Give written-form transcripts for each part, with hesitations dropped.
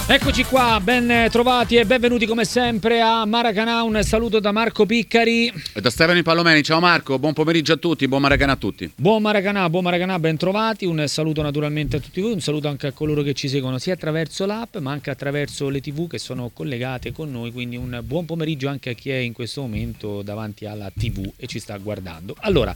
Eccoci qua, ben trovati e benvenuti come sempre a Maracanà. Un saluto da Marco Piccari e da Stefano Palomeni. Ciao Marco, buon pomeriggio a tutti, buon Maracanà a tutti. Buon Maracanà, ben trovati. Un saluto naturalmente a tutti voi, un saluto anche a coloro che ci seguono sia attraverso l'app ma anche attraverso le TV che sono collegate con noi, quindi un buon pomeriggio anche a chi è in questo momento davanti alla TV e ci sta guardando. Allora,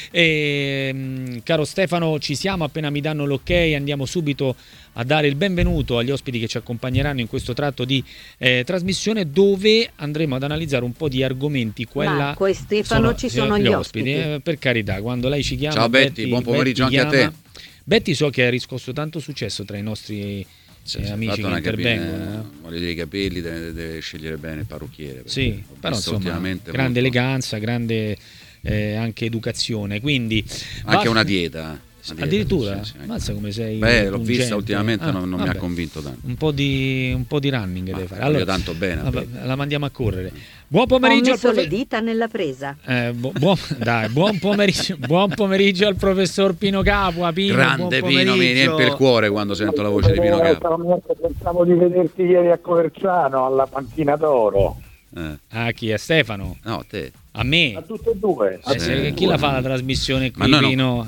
caro Stefano, ci siamo, appena mi danno l'ok andiamo subito a dare il benvenuto agli ospiti che ci accompagneranno in questo tratto di trasmissione, dove andremo ad analizzare un po' di argomenti. Marco e Stefano, ci sono gli ospiti. Per carità, quando lei ci chiama. Ciao Betty, buon pomeriggio anche a te. Betty, so che ha riscosso tanto successo tra i nostri amici che intervengono. Voglio dire, i capelli deve scegliere bene il parrucchiere. Sì, però insomma, grande eleganza, grande anche educazione, quindi anche una dieta. Addirittura? Sì. Mazza come sei. Beh, l'ho vista ultimamente, non mi ha convinto tanto. Un po' di running deve fare. Allora, tanto bene. La mandiamo a correre. Buon pomeriggio. Ho messo le dita nella presa. Buon pomeriggio al professor Pino Capua. Grande Pino, mi riempie il cuore quando sento la voce di Pino Capua. Pensavo di vederti ieri a Coverciano alla panchina d'oro. A chi? A Stefano? No, a te. A me? A tutte e due. Chi la fa la trasmissione qui, Pino?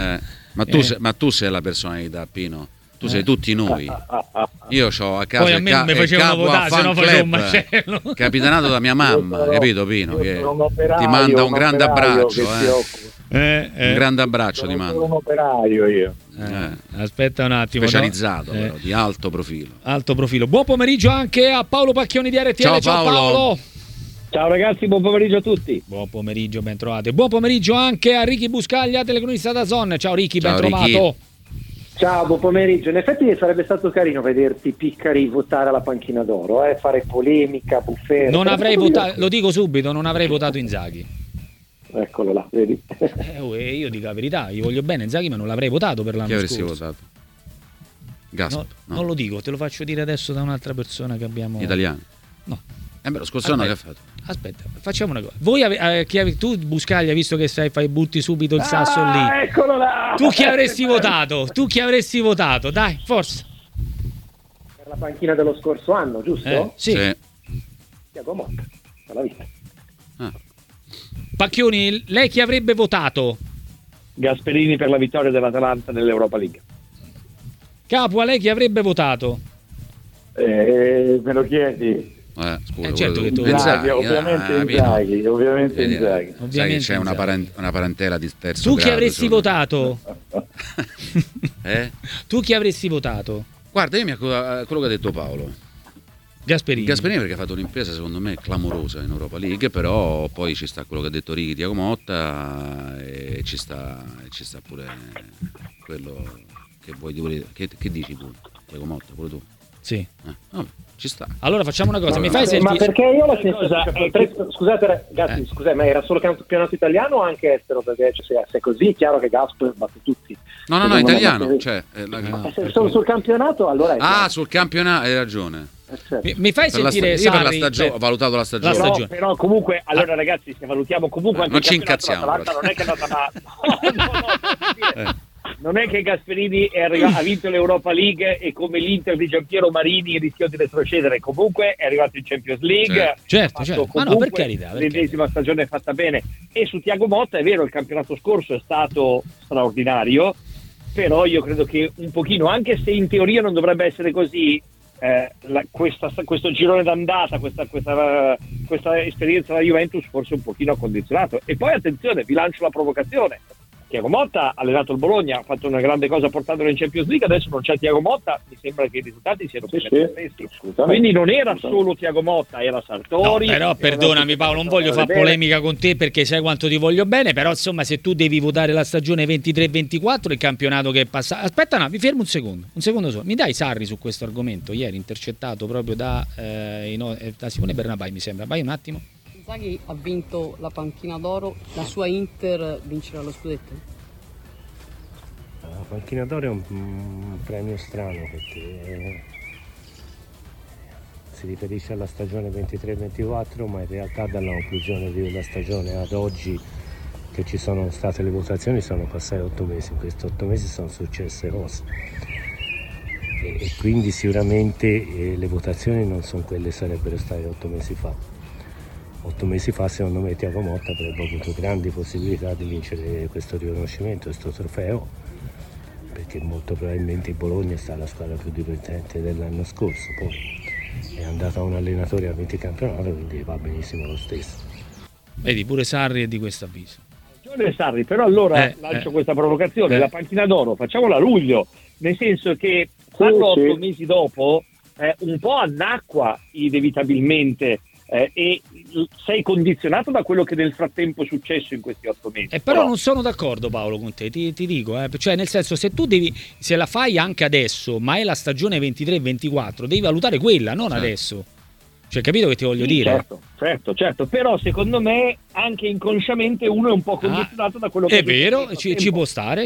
Ma tu sei la personalità, Pino. Tu sei tutti noi. Io ho a casa poi a me non mi facevano votare, se no facevo un macello. Capitanato da mia mamma, capito Pino? Che ti manda un grande abbraccio. Un grande abbraccio ti mando. Sono un operaio io. Aspetta un attimo. Specializzato, però, di alto profilo. Alto profilo. Buon pomeriggio anche a Paolo Pacchioni di RTL. Ciao Paolo. Ciao ragazzi, buon pomeriggio a tutti. Buon pomeriggio, ben trovate. Buon pomeriggio anche a Ricky Buscaglia, telecronista da Zon. Ciao Ricky, ben trovato. Ciao, buon pomeriggio. In effetti sarebbe stato carino vederti Piccari votare alla panchina d'oro, fare polemica, buffere. Non avrei votato, lo dico subito, non avrei votato Inzaghi. Eccolo là, vedi? Io dico la verità, gli voglio bene Inzaghi, ma non l'avrei votato per l'anno scorso. Chi avresti votato? Gasp? No. Non lo dico, te lo faccio dire adesso da un'altra persona che abbiamo. Italiano? No. Lo scorso anno che ha fatto? Aspetta, facciamo una cosa. Voi tu Buscaglia, visto che fai butti subito il sasso lì. Eccolo là! Tu chi avresti votato? Dai, forza. Per la panchina dello scorso anno, giusto? Sì. Thiago Motta, alla vita. Pacchioni, lei chi avrebbe votato? Gasperini per la vittoria dell'Atalanta nell'Europa League. Capua, lei chi avrebbe votato? Me lo chiedi? Scusa, certo che tu ovviamente Inzaghi. Sai che c'è una parentela di terzo tu grado. Chi avresti votato? Tu chi avresti votato? Guarda, io quello che ha detto Paolo. Gasperini perché ha fatto un'impresa secondo me clamorosa in Europa League, però poi ci sta quello che ha detto Ricky Thiago Motta e ci sta pure quello che vuoi dire. Che dici tu? Thiago Motta, pure tu? Sì. Vabbè, ci sta. Allora facciamo una cosa, mi fai sentire. Ma perché io la scusate ragazzi, ma era solo campionato italiano o anche estero? Perché se è così è chiaro che Gasper batte tutti. No, italiano. Solo sul campionato allora. Sul campionato hai ragione. Certo. Mi fai sentire Sarri? Ho valutato la stagione. Però comunque, allora ragazzi, se valutiamo comunque anche non ci incazziamo. Non è che è andata non è che Gasperini ha vinto l'Europa League e come l'Inter di Giampiero Marini rischiò di retrocedere, comunque è arrivato in Champions League, certo. Ma no, per carità, l'ennesima stagione è fatta bene. E su Thiago Motta è vero, il campionato scorso è stato straordinario, però io credo che un pochino, anche se in teoria non dovrebbe essere così, questo girone d'andata, questa esperienza da Juventus forse un pochino ha condizionato. E poi attenzione, vi lancio la provocazione: Thiago Motta ha allenato il Bologna, ha fatto una grande cosa portandolo in Champions League, adesso non c'è Thiago Motta, mi sembra che i risultati siano più stessi. Quindi non era solo Thiago Motta, era Sartori. No, però perdonami Paolo, non voglio fare polemica con te perché sai quanto ti voglio bene, però insomma se tu devi votare la stagione 23-24, il campionato che è passato. Aspetta, no, mi fermo un secondo solo. Mi dai Sarri su questo argomento, ieri intercettato proprio da Simone Bernabai, mi sembra. Vai un attimo. Inzaghi ha vinto la panchina d'oro, la sua Inter vincerà lo scudetto? La panchina d'oro è un premio strano perché si riferisce alla stagione 23-24, ma in realtà dalla conclusione della stagione ad oggi che ci sono state le votazioni sono passati 8 mesi, in questi 8 mesi sono successe cose e quindi sicuramente le votazioni non sono quelle che sarebbero state 8 mesi fa. 8 mesi fa secondo me Thiago Motta avrebbe avuto grandi possibilità di vincere questo riconoscimento, questo trofeo, perché molto probabilmente il Bologna è stata la squadra più divertente dell'anno scorso, poi è andato a un allenatore che ha vinto il campionato, quindi va benissimo lo stesso. Vedi, pure Sarri è di questo avviso. Sarri, però allora lancio questa provocazione, la panchina d'oro facciamola a luglio, nel senso che 4-8 mesi dopo un po' annacqua inevitabilmente e sei condizionato da quello che nel frattempo è successo in questi 8 mesi. Però non sono d'accordo, Paolo, con te, ti dico, cioè nel senso, se tu se la fai anche adesso, ma è la stagione 23-24, devi valutare quella, non adesso. Cioè, capito che ti voglio dire? Certo, però secondo me anche inconsciamente uno è un po' condizionato da quello che è vero, ci può stare,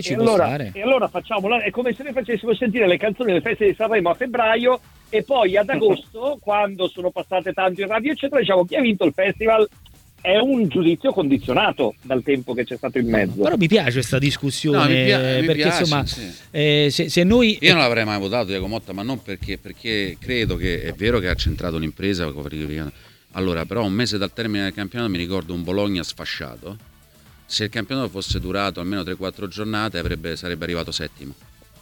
E allora facciamola, è come se noi facessimo sentire le canzoni delle feste di Sanremo a febbraio e poi ad agosto, quando sono passate tanto in radio eccetera, diciamo chi ha vinto il festival. È un giudizio condizionato dal tempo che c'è stato in mezzo. Però mi piace questa discussione, mi perché piace, insomma, sì. se noi... Io non l'avrei mai votato Thiago Motta, ma non perché credo che è vero che ha centrato l'impresa. Allora, però un mese dal termine del campionato mi ricordo un Bologna sfasciato. Se il campionato fosse durato almeno 3-4 giornate sarebbe arrivato settimo.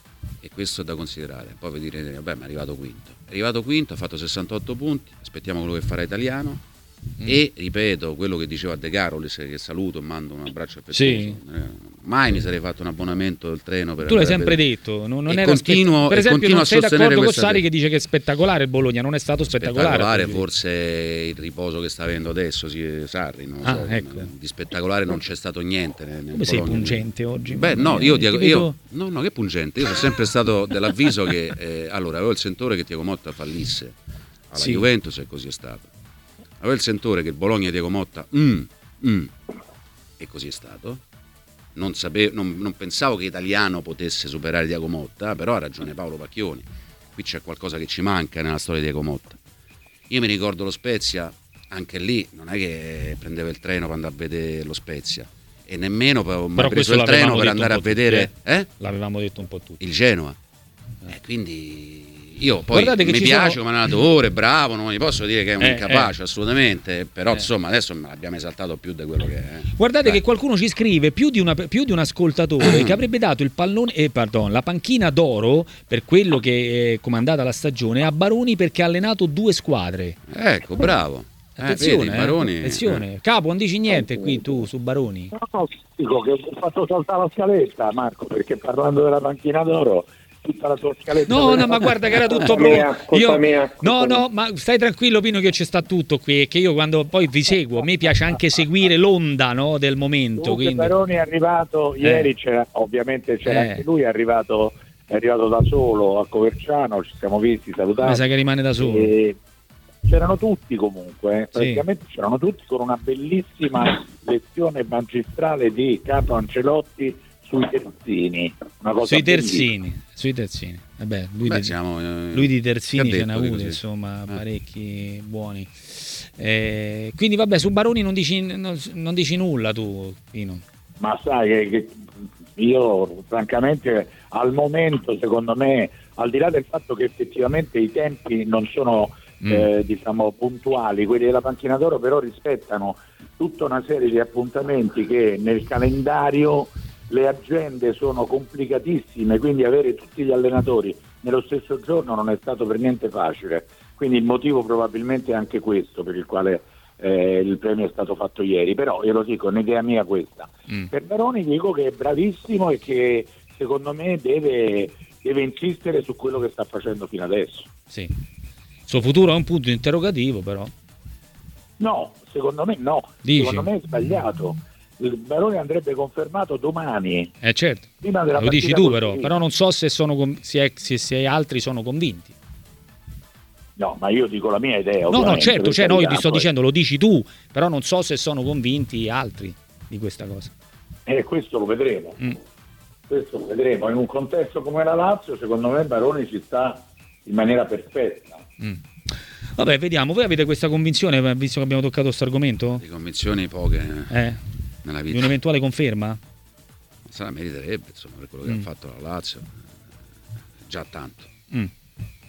E questo è da considerare. Poi vi direte, vabbè, ma è arrivato quinto. È arrivato quinto, ha fatto 68 punti, aspettiamo quello che farà Italiano. E ripeto quello che diceva De Carolis, che saluto e mando un abbraccio affettuoso. Mai mi sarei fatto un abbonamento del treno per tu l'hai sempre detto, non era continuo, per esempio non sei d'accordo con Sarri te. Che dice che è spettacolare il Bologna, non è stato spettacolare forse il riposo che sta avendo adesso Sarri, non so, ecco. Di spettacolare non c'è stato niente nel come Bologna. Sei pungente oggi? Beh no, io no, che pungente, io sono sempre stato dell'avviso che allora avevo il sentore che Thiago Motta fallisse alla Juventus e così è stato. Avevo il sentore che il Bologna di Thiago Motta e così è stato. Non pensavo che Italiano potesse superare Thiago Motta, però ha ragione Paolo Pacchioni, qui c'è qualcosa che ci manca nella storia di Thiago Motta. Io mi ricordo lo Spezia, anche lì non è che prendeva il treno per andare a vedere lo Spezia e nemmeno mi ha preso il treno per andare a vedere l'avevamo detto un po' tutti, il Genoa, quindi io poi mi piace come allenatore, bravo, non gli posso dire che è un incapace assolutamente, però insomma adesso me l'abbiamo esaltato più di quello che è. Guardate che qualcuno ci scrive, più di un ascoltatore, che avrebbe dato il pallone la panchina d'oro per quello che è comandata la stagione a Baroni, perché ha allenato 2 squadre. Ecco, bravo. Attenzione, vedi, Baroni, attenzione. Capo, non dici niente qui tu su Baroni? No, dico che ho fatto saltare la scaletta, Marco, perché parlando della panchina d'oro tutta la tua scaletta. No, ma guarda che era tutto pronto. No, ma stai tranquillo Pino, che ci sta tutto qui, che io quando poi vi seguo, a me piace anche seguire l'onda, no, del momento. Quindi Baroni è arrivato ieri, ovviamente c'era anche lui, è arrivato da solo a Coverciano, ci siamo visti, salutati. Mi sa che rimane da solo. C'erano tutti comunque, praticamente c'erano tutti, con una bellissima lezione magistrale di Capo Ancelotti sui terzini. Una cosa sui terzini. Vabbè, lui di terzini ce ne ha avuti, insomma, parecchi buoni. Quindi vabbè, su Baroni non dici nulla tu, Pino. Ma sai che io francamente al momento, secondo me, al di là del fatto che effettivamente i tempi non sono diciamo puntuali, quelli della panchina d'oro però rispettano tutta una serie di appuntamenti che nel calendario le agende sono complicatissime, quindi avere tutti gli allenatori nello stesso giorno non è stato per niente facile, quindi il motivo probabilmente è anche questo per il quale il premio è stato fatto ieri, però io lo dico, è un'idea mia questa. Per Baroni dico che è bravissimo e che secondo me deve insistere su quello che sta facendo fino adesso. Sì. Il suo futuro è un punto interrogativo, però. No, secondo me no. Dici? Secondo me è sbagliato. Il Baroni andrebbe confermato domani. Certo. Prima della lo dici tu però non so se se altri sono convinti. No, ma io dico la mia idea. No, certo, io ti sto dicendo, lo dici tu, però non so se sono convinti altri di questa cosa. Questo lo vedremo. Questo lo vedremo. In un contesto come la Lazio, secondo me Baroni ci sta in maniera perfetta. Vabbè, vediamo. Voi avete questa convinzione, visto che abbiamo toccato questo argomento? Di convinzioni poche nella vita. Di un'eventuale conferma? Se la meriterebbe, insomma, per quello che ha fatto la Lazio, già tanto.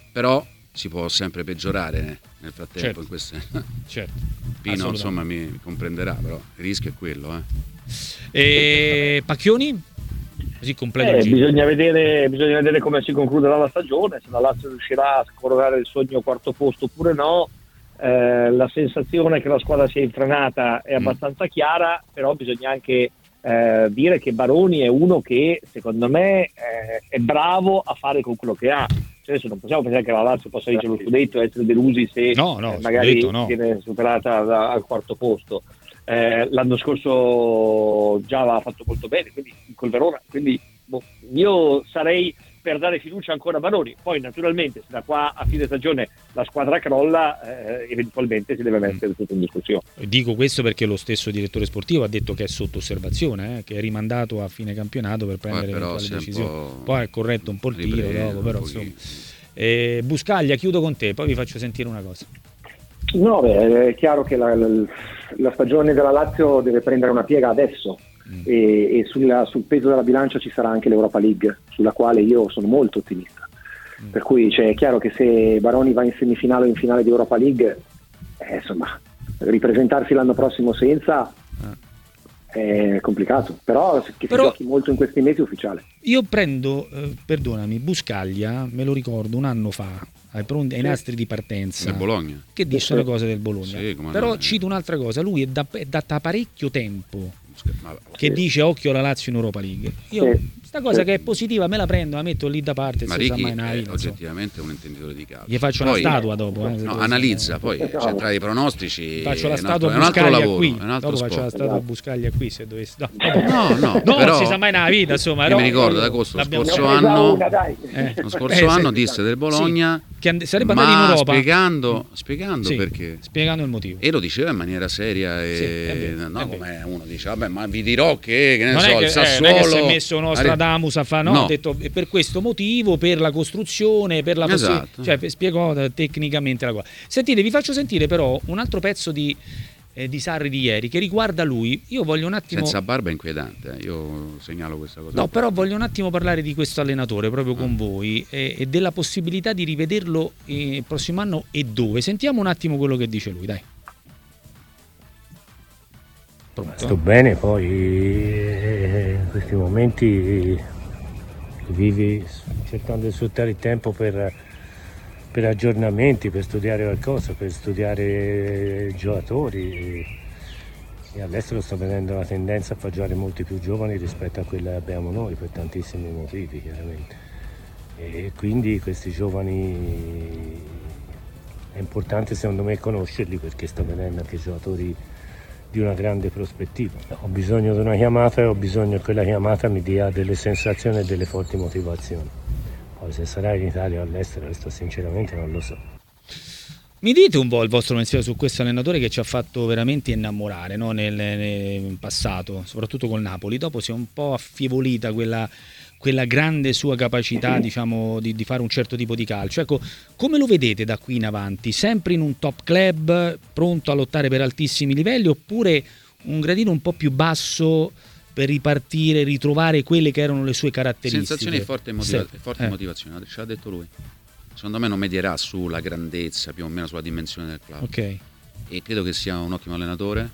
però si può sempre peggiorare nel frattempo, certo. In queste... certo. Pino insomma mi comprenderà, però il rischio è quello. E Pacchioni? Così completo il giro. Bisogna vedere come si concluderà la stagione, se la Lazio riuscirà a coronare il sogno quarto posto oppure no. La sensazione che la squadra sia infrenata è abbastanza chiara, però bisogna anche dire che Baroni è uno che secondo me è bravo a fare con quello che ha. Cioè, adesso non possiamo pensare che la Lazio possa vincere lo scudetto e essere delusi se magari viene superata al quarto posto. L'anno scorso già l'ha fatto molto bene, quindi col Verona, quindi io sarei per dare fiducia ancora a Baroni. Poi naturalmente se da qua a fine stagione la squadra crolla, eventualmente si deve mettere tutto in discussione. Dico questo perché lo stesso direttore sportivo ha detto che è sotto osservazione, che è rimandato a fine campionato per prendere eventuali decisioni. Poi è corretto un po' il tiro dopo, però insomma. Buscaglia, chiudo con te, poi vi faccio sentire una cosa. No, è chiaro che la stagione della Lazio deve prendere una piega adesso e sul peso della bilancia ci sarà anche l'Europa League, sulla quale io sono molto ottimista. Per cui è chiaro che se Baroni va in semifinale o in finale di Europa League, insomma, ripresentarsi l'anno prossimo senza è complicato, però che si giochi molto in questi mesi è ufficiale. Io prendo, perdonami, Buscaglia, me lo ricordo un anno fa ai nastri di partenza del Bologna, che disse una cosa del Bologna, però cito un'altra cosa, lui è da parecchio tempo che dice occhio alla Lazio in Europa League. Io questa cosa che è positiva me la prendo, la metto lì da parte. Ma Ricky è oggettivamente un intenditore di calcio. Gli faccio una statua dopo. Analizza, poi centrare i pronostici. Faccio la statua a Buscaglia qui. Dopo faccio la statua a Buscaglia qui se dovessi. No, però, non si sa mai nella vita, insomma. Io mi ricordo da lo scorso anno disse del Bologna che sarebbe andato in Europa spiegando perché. Spiegando il motivo. E lo diceva in maniera seria e come uno dice vabbè, ma vi dirò che ne so, il Sassuolo non è che si è messo Nostradamus a fare, ha detto per questo motivo, per la costruzione, per la cioè spiegò tecnicamente la cosa. Sentite, vi faccio sentire però un altro pezzo di Sarri di ieri che riguarda lui. Io voglio un attimo, senza barba è inquietante, io segnalo questa cosa. No, però voglio un attimo parlare di questo allenatore proprio con voi e della possibilità di rivederlo il prossimo anno e dove. Sentiamo un attimo quello che dice lui, dai. Sto bene, poi in questi momenti vivi cercando di sfruttare il tempo per aggiornamenti, per studiare qualcosa, per studiare giocatori e all'estero sto vedendo la tendenza a far giocare molti più giovani rispetto a quella che abbiamo noi per tantissimi motivi chiaramente, e quindi questi giovani è importante secondo me conoscerli perché sto vedendo anche giocatori di una grande prospettiva. Ho bisogno di una chiamata e ho bisogno che quella chiamata mi dia delle sensazioni e delle forti motivazioni. Poi se sarà in Italia o all'estero, questo sinceramente non lo so. Mi dite un po' il vostro pensiero su questo allenatore che ci ha fatto veramente innamorare, no? nel passato, soprattutto col Napoli. Dopo si è un po' affievolita quella grande sua capacità, diciamo, di fare un certo tipo di calcio. Ecco, come lo vedete da qui in avanti? Sempre in un top club, pronto a lottare per altissimi livelli, oppure un gradino un po' più basso per ripartire, ritrovare quelle che erano le sue caratteristiche? Sensazioni e forti motivazioni, ce l'ha detto lui. Secondo me non medierà sulla grandezza, più o meno sulla dimensione del club. Okay. E credo che sia un ottimo allenatore,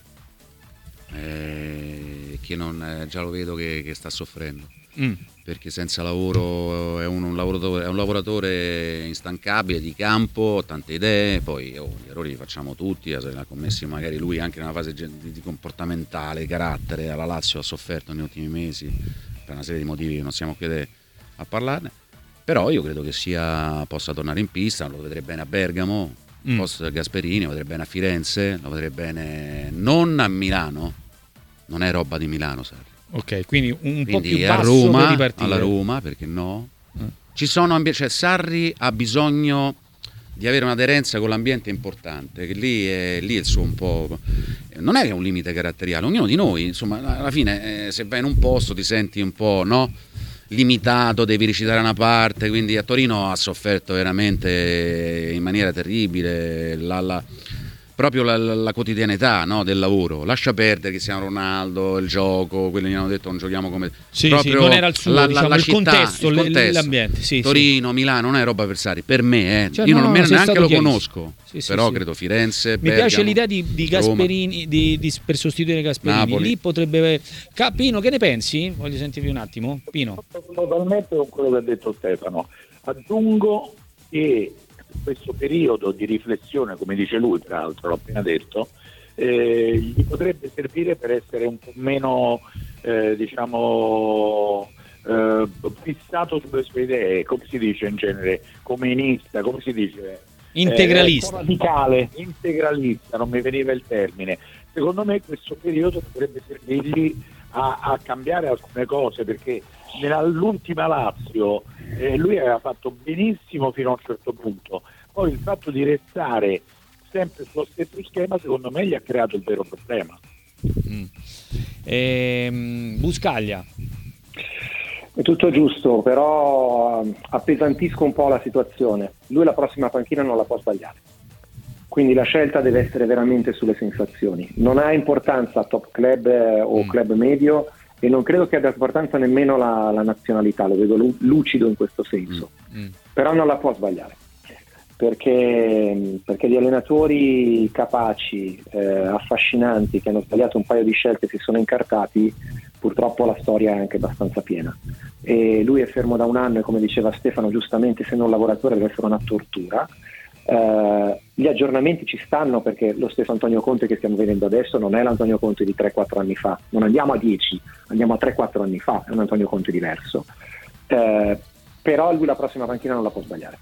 che non già lo vedo che sta soffrendo. Perché senza lavoro è un lavoratore instancabile di campo, tante idee, poi gli errori li facciamo tutti, se ne ha commessi magari lui anche nella fase di comportamentale, di carattere. Alla Lazio ha sofferto negli ultimi mesi per una serie di motivi che non siamo qui a parlarne, però io credo che possa tornare in pista, lo vedrei bene a Bergamo, post Gasperini, lo vedrei bene a Firenze, lo vedrei bene non a Milano, non è roba di Milano, Sarri. Ok, quindi po' più a basso Roma, per ripartire. alla Roma, perché no? Ci sono cioè Sarri ha bisogno di avere un'aderenza con l'ambiente importante, che lì è il suo un po'. Non è che è un limite caratteriale, ognuno di noi, insomma, alla fine se vai in un posto ti senti un po', no? Limitato, devi recitare una parte, quindi a Torino ha sofferto veramente in maniera terribile proprio la quotidianità, no, del lavoro. Lascia perdere Cristiano Ronaldo, il gioco, quelli gli hanno detto non giochiamo come... proprio non era il suo, la il città, contesto, l'ambiente. Torino, Milano, non è roba avversari. Per me, cioè, io neanche lo conosco, però credo Firenze, Mi Bergamo, piace l'idea di Gasperini, per sostituire Gasperini. Napoli. Lì potrebbe... Pino, che ne pensi? Voglio sentirvi un attimo. Pino. Totalmente con quello che ha detto Stefano. Aggiungo che questo periodo di riflessione, come dice lui, tra l'altro l'ho appena detto, gli potrebbe servire per essere un po' meno fissato sulle sue idee, come si dice in genere, comunista, come si dice? Integralista. Radicale, integralista, non mi veniva il termine. Secondo me questo periodo potrebbe servirgli a cambiare alcune cose, perché nell'ultima Lazio lui aveva fatto benissimo fino a un certo punto, poi il fatto di restare sempre sullo stesso schema secondo me gli ha creato il vero problema. Buscaglia. È tutto giusto, però appesantisco un po' la situazione. Lui la prossima panchina non la può sbagliare, quindi la scelta deve essere veramente sulle sensazioni. Non ha importanza top club o club medio, e non credo che abbia importanza nemmeno la nazionalità, lo vedo lucido in questo senso. Però non la può sbagliare, perché gli allenatori capaci, affascinanti, che hanno sbagliato un paio di scelte e si sono incartati, purtroppo la storia è anche abbastanza piena, e lui è fermo da un anno e, come diceva Stefano giustamente, essendo un lavoratore deve essere una tortura. Gli aggiornamenti ci stanno, perché lo stesso Antonio Conte che stiamo vedendo adesso non è l'Antonio Conte di 3-4 anni fa, non andiamo a 10, andiamo a 3-4 anni fa, è un Antonio Conte diverso, però lui la prossima panchina non la può sbagliare.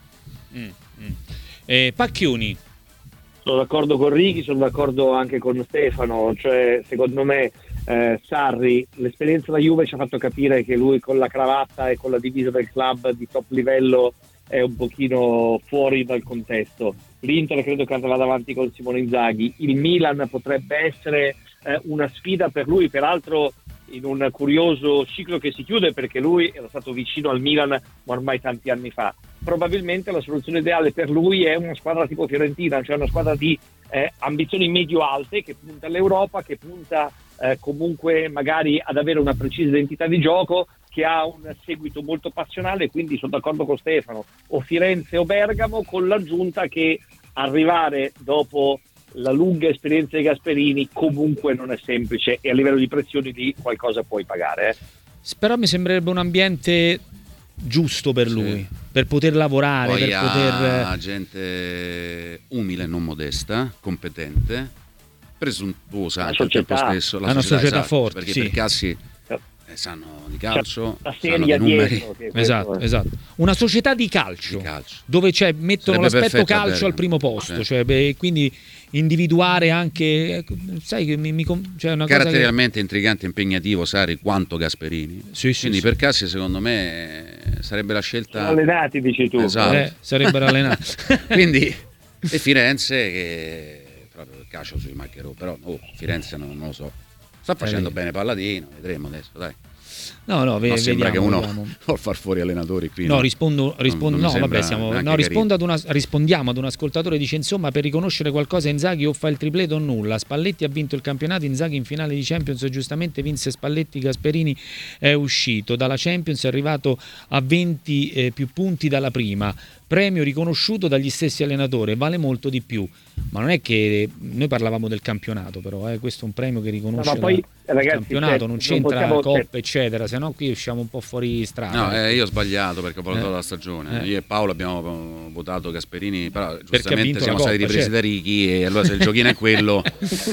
Pacchioni. Sono d'accordo con Righi, sono d'accordo anche con Stefano, cioè secondo me Sarri, l'esperienza da Juve ci ha fatto capire che lui con la cravatta e con la divisa del club di top livello è un pochino fuori dal contesto. L'Inter credo che andrà davanti con Simone Inzaghi, il Milan potrebbe essere una sfida per lui, peraltro in un curioso ciclo che si chiude, perché lui era stato vicino al Milan ma ormai tanti anni fa. Probabilmente la soluzione ideale per lui è una squadra tipo Fiorentina, cioè una squadra di ambizioni medio-alte, che punta all'Europa, che punta comunque magari ad avere una precisa identità di gioco, che ha un seguito molto passionale. Quindi sono d'accordo con Stefano, o Firenze o Bergamo, con l'aggiunta che arrivare dopo la lunga esperienza di Gasperini comunque non è semplice, e a livello di pressioni lì qualcosa puoi pagare. Però mi sembrerebbe un ambiente giusto per lui, per poter lavorare, poi per poter... gente umile, non modesta, competente, presuntuosa anche al tempo stesso, una società esatto, forte, perché per Cassi sanno di calcio, la sanno di numeri. Esatto. Una società di calcio. Dove mettono l'aspetto calcio al primo posto, cioè, quindi individuare anche, sai che cioè una caratterialmente intrigante e impegnativo Sarri quanto Gasperini. Quindi per Cassi secondo me sarebbe la scelta. Sono allenati, dici tu. Esatto. Sarebbero allenati. Quindi e Firenze, che proprio il calcio sui maccherò, però Firenze non lo so. Sta facendo bene Palladino, vedremo adesso, dai. No, sembra che uno vediamo. vuol far fuori allenatori qui. No, rispondiamo ad un ascoltatore, dice: insomma, per riconoscere qualcosa Inzaghi o fa il tripleto o nulla. Spalletti ha vinto il campionato, Inzaghi in finale di Champions, giustamente vinse Spalletti, Gasperini è uscito dalla Champions, è arrivato a 20 più punti dalla prima. Premio riconosciuto dagli stessi allenatori, vale molto di più. Ma non è che noi parlavamo del campionato, però questo è un premio che riconosce il campionato, non c'entra la coppa eccetera, se no qui usciamo un po' fuori strada. Io ho sbagliato perché ho parlato della stagione. Io e Paolo abbiamo votato Gasperini, però giustamente siamo stati ripresi da Righi, e allora se il giochino è quello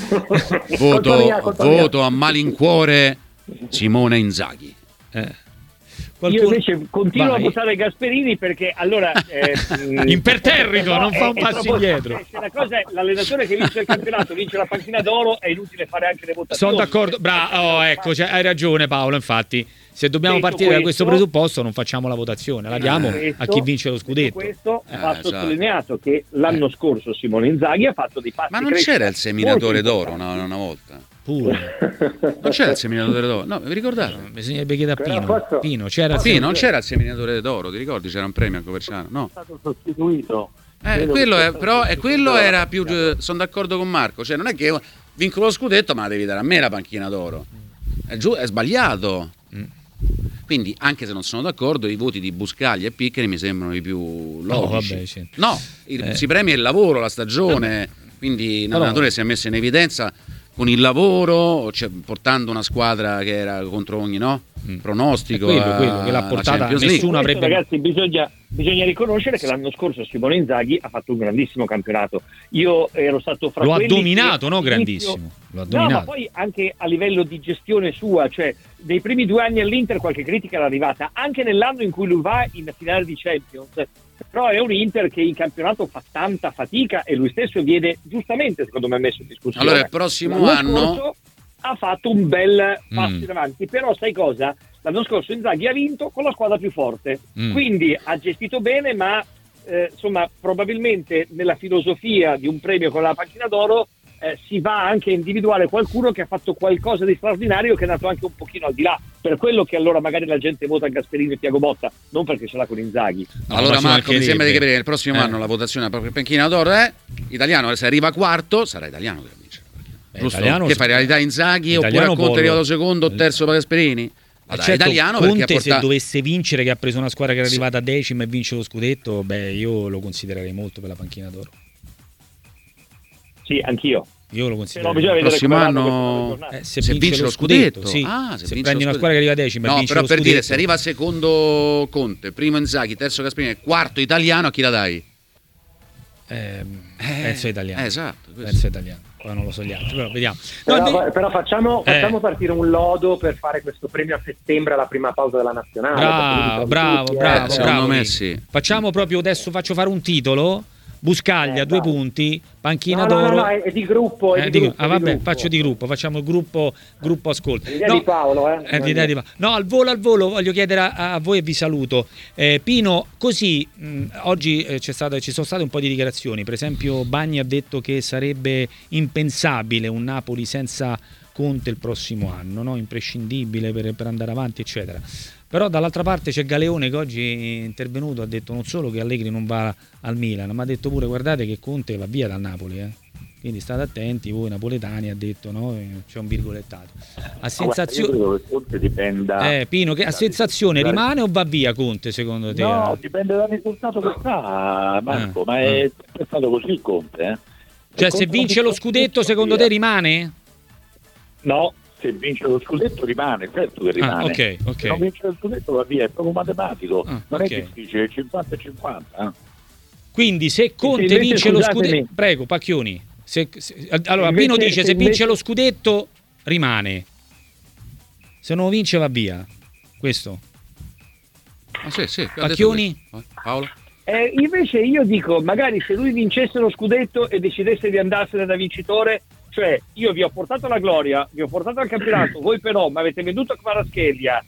voto a malincuore Simone Inzaghi. Io invece continuo a votare Gasperini, perché allora imperterrito, non fa un passo indietro. Se la cosa è l'allenatore che vince il campionato, vince la panchina d'oro, è inutile fare anche le votazioni. Sono d'accordo, bravo, ecco, hai ragione Paolo, infatti se dobbiamo partire da questo presupposto non facciamo la votazione, la diamo a chi vince lo scudetto. Questo va sottolineato che l'anno scorso Simone Inzaghi ha fatto dei passi. Ma non c'era il seminatore d'oro una volta? Pure. Non c'era il seminatore d'oro? No, vi ricordate? Bisognerebbe chiedere a Pino. Non c'era il seminatore d'oro, ti ricordi? C'era un premio a Coverciano? No. È stato sostituito quello era più. Sono d'accordo con Marco, cioè non è che io vinco lo scudetto, ma la devi dare a me la panchina d'oro. È sbagliato. Quindi, anche se non sono d'accordo, i voti di Buscaglia e Piccoli mi sembrano i più logici. Si premia il lavoro, la stagione, quindi l'allenatore si è messo in evidenza con il lavoro, cioè, portando una squadra che era contro ogni pronostico, quello che l'ha portata nessuno avrebbe. Ragazzi, bisogna riconoscere che l'anno scorso Simone Inzaghi ha fatto un grandissimo campionato. Io ero stato fra lo ha quelli dominato, che no? Grandissimo. Lo ha dominato. No, ma poi anche a livello di gestione sua, cioè nei primi 2 anni all'Inter qualche critica era arrivata, anche nell'anno in cui lui va in finale di Champions. Però è un Inter che in campionato fa tanta fatica e lui stesso viene giustamente, secondo me, messo in discussione. Allora il prossimo anno ha fatto un bel passo in avanti, però sai cosa? L'anno scorso Inzaghi ha vinto con la squadra più forte, quindi ha gestito bene, ma insomma probabilmente nella filosofia di un premio con la panchina d'oro si va anche a individuare qualcuno che ha fatto qualcosa di straordinario, che è andato anche un pochino al di là, per quello che allora magari la gente vota Gasperini e Thiago Motta, non perché ce l'ha con Inzaghi. Allora Marco, mi sembra di capire che il prossimo anno la votazione per panchina d'oro è italiano, se arriva quarto sarà italiano che vince. Giusto? Che fa in realtà Inzaghi oppure a Conte è arrivato secondo o terzo per Gasperini? Italiano, Conte se dovesse vincere, che ha preso una squadra che era arrivata decima e vince lo scudetto, io lo considererei molto per la panchina d'oro. Sì, anch'io. Io lo considero. Il prossimo anno se vince lo scudetto, sì. Se prendi una squadra che arriva decima e vince lo scudetto. Per dire, se arriva secondo Conte, primo Inzaghi, terzo Gasperini, quarto italiano, a chi la dai? Penso italiano. Esatto. Penso italiano. Poi non lo so gli altri, però vediamo. Però facciamo partire un lodo per fare questo premio a settembre alla prima pausa della nazionale. Bravo. Secondo me sì. Facciamo proprio adesso, faccio fare un titolo. Buscaglia 2 punti, panchina d'oro. No, è di gruppo. Faccio di gruppo, facciamo il gruppo ascolto. L'idea di Paolo, No, al volo voglio chiedere a voi e vi saluto. Pino, così oggi ci sono state un po' di dichiarazioni, per esempio Bagni ha detto che sarebbe impensabile un Napoli senza Conte il prossimo anno, no? Imprescindibile per andare avanti, eccetera. Però dall'altra parte c'è Galeone che oggi è intervenuto, ha detto non solo che Allegri non va al Milan, ma ha detto pure guardate che Conte va via dal Napoli, quindi state attenti voi napoletani, ha detto, no? C'è un virgolettato. A sensazione, io credo che Conte dipenda Pino, che a sensazione rimane o va via Conte secondo te? No, dipende dal risultato che fa Marco, ma è stato così il Conte, Cioè se vince lo scudetto secondo te rimane? No, se vince lo scudetto rimane, certo che rimane. Okay. Se non vince lo scudetto va via, è proprio matematico, non è difficile, 50-50. Quindi se Conte vince lo scudetto, prego Pacchioni. Allora Pino dice se vince lo scudetto rimane, se non vince va via. Questo? Sì. Pacchioni? Paolo? Invece io dico, magari se lui vincesse lo scudetto e decidesse di andarsene da vincitore, cioè io vi ho portato la gloria, vi ho portato al campionato, voi però mi avete venduto a Kvaratskhelia,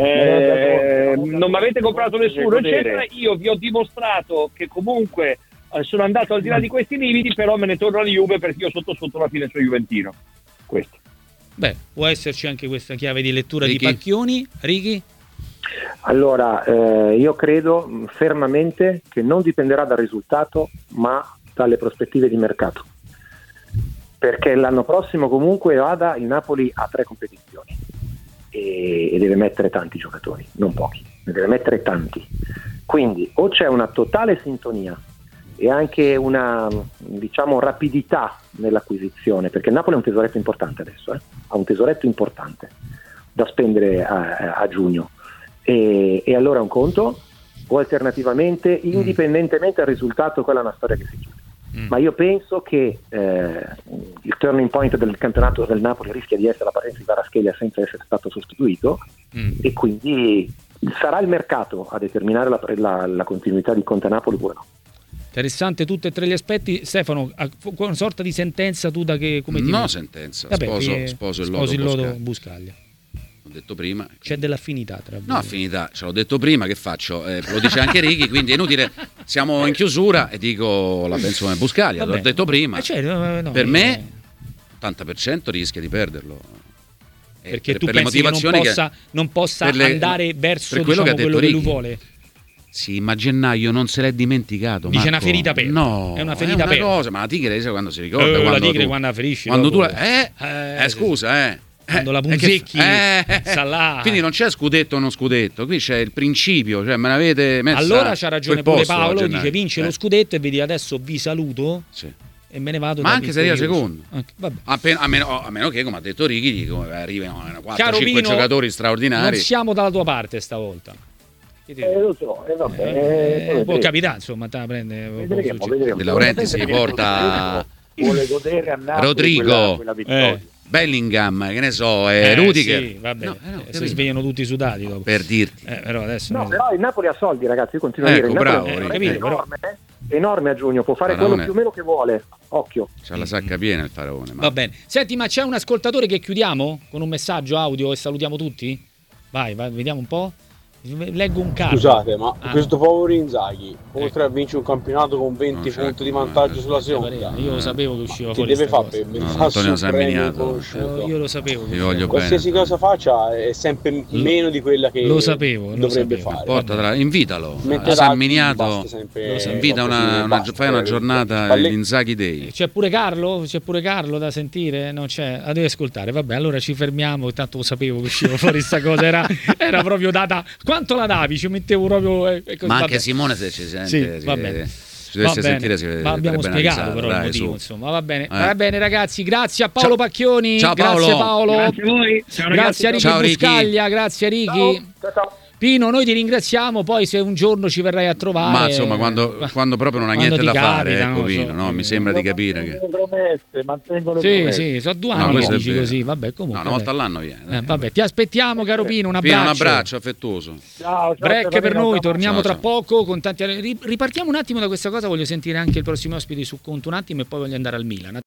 non mi avete comprato nessuno, eccetera, io vi ho dimostrato che comunque sono andato al di là di questi limiti, però me ne torno alla Juve perché io sotto la finestra juventino. Questo. Beh, può esserci anche questa chiave di lettura di Pacchioni. Ricky? Allora, io credo fermamente che non dipenderà dal risultato, ma dalle prospettive di mercato. Perché l'anno prossimo comunque il Napoli ha 3 competizioni e deve mettere tanti giocatori, non pochi, ne deve mettere tanti. Quindi o c'è una totale sintonia e anche una, diciamo, rapidità nell'acquisizione, perché il Napoli ha un tesoretto importante adesso, ha un tesoretto importante da spendere a giugno e allora un conto, o alternativamente indipendentemente dal risultato quella è una storia che si chiude. Ma io penso che il turning point del campionato del Napoli rischia di essere la partenza di Kvaratskhelia senza essere stato sostituito e quindi sarà il mercato a determinare la continuità di Conte a Napoli oppure no. Interessante tutti e 3 gli aspetti. Stefano, una sorta di sentenza tu da che come ti No, sentenza. Sposo il lodo Buscaglia. L'ho detto prima. C'è dell'affinità tra voi. No, affinità, ce l'ho detto prima, che faccio? Lo dice anche Righi, quindi è inutile. Siamo in chiusura e dico la penso come Buscaglia, l'ho detto prima. Per me 80% rischia di perderlo. Perché tu pensi che non possa andare verso quello che lui vuole? Sì, ma gennaio non se l'è dimenticato. Dice Marco. una ferita aperta. No, è una ferita aperta. cosa, ma la tigre sai quando si ricorda? La tigre quando ferisci. Quando dopo. tu scusa, Quando la punzecchi sta là. Quindi non c'è scudetto o non scudetto, qui c'è il principio, cioè me l'avete messa. Allora c'ha ragione pure Paolo, dice vince lo scudetto e vedi adesso vi saluto. Sì. E me ne vado. Ma anche se arriva secondo, a meno che, come ha detto Righi, arrivano 4-5 giocatori straordinari. Non siamo dalla tua parte stavolta. Lo so, può capitare, insomma, te la prende. Vedremo. De Laurenti si porta vuole godere a Napoli Rodrigo, quella vittoria. Bellingham, che ne so, Rudiger. Sì, vabbè. Si svegliano tutti sudati dopo. Per dirti. Però adesso però il Napoli ha soldi, ragazzi, io continuo a dire. Il bravo, Napoli è enorme a giugno, può fare quello più o meno che vuole. Occhio. C'ha la sacca piena il Faraone. Va bene. Senti, ma c'è un ascoltatore che chiudiamo con un messaggio audio e salutiamo tutti? Vai, vediamo un po'. Leggo un caso. Scusate, ma questo povero Inzaghi, oltre a vincere un campionato con 20 punti di vantaggio sulla seconda, io lo sapevo che usciva che fuori. deve fare per Antonio Samminiato. Io lo sapevo. Ti voglio qualsiasi bene. cosa faccia è sempre meno di quella che lo sapevo, dovrebbe fare. Invitalo. Samminiato. Invita fai una giornata l'Inzaghi Day. C'è pure Carlo da sentire? Non c'è. La devi ascoltare. Vabbè, allora ci fermiamo. Tanto lo sapevo che usciva fuori sta cosa. Era proprio data. Quanto la davi? Ci mettevo proprio. Così, ma anche Simone, se ci sente, sì, va bene. Ci dovesse sentire, ma abbiamo spiegato risata, però dai, il motivo, su. insomma. Va bene, ragazzi. Grazie a Paolo Pacchioni. Ciao Paolo. Grazie Paolo. Grazie a voi. Ciao, grazie a Ricky Buscaglia. Grazie a Ricky. Ciao. Pino, noi ti ringraziamo, poi se un giorno ci verrai a trovare. Ma insomma, quando proprio non ha niente da fare, ecco Pino, no? Mi sembra di capire che. Mantengono le promesse. Sì, sono 2 anni che dici così, vabbè, comunque. No, una volta all'anno viene. Vabbè, ti aspettiamo, caro Pino, un Pino, abbraccio. un abbraccio affettuoso. Ciao, break per noi, torniamo tra ciao. poco con tanti. Ripartiamo un attimo da questa cosa, voglio sentire anche il prossimo ospite su Conto un attimo e poi voglio andare al Milan.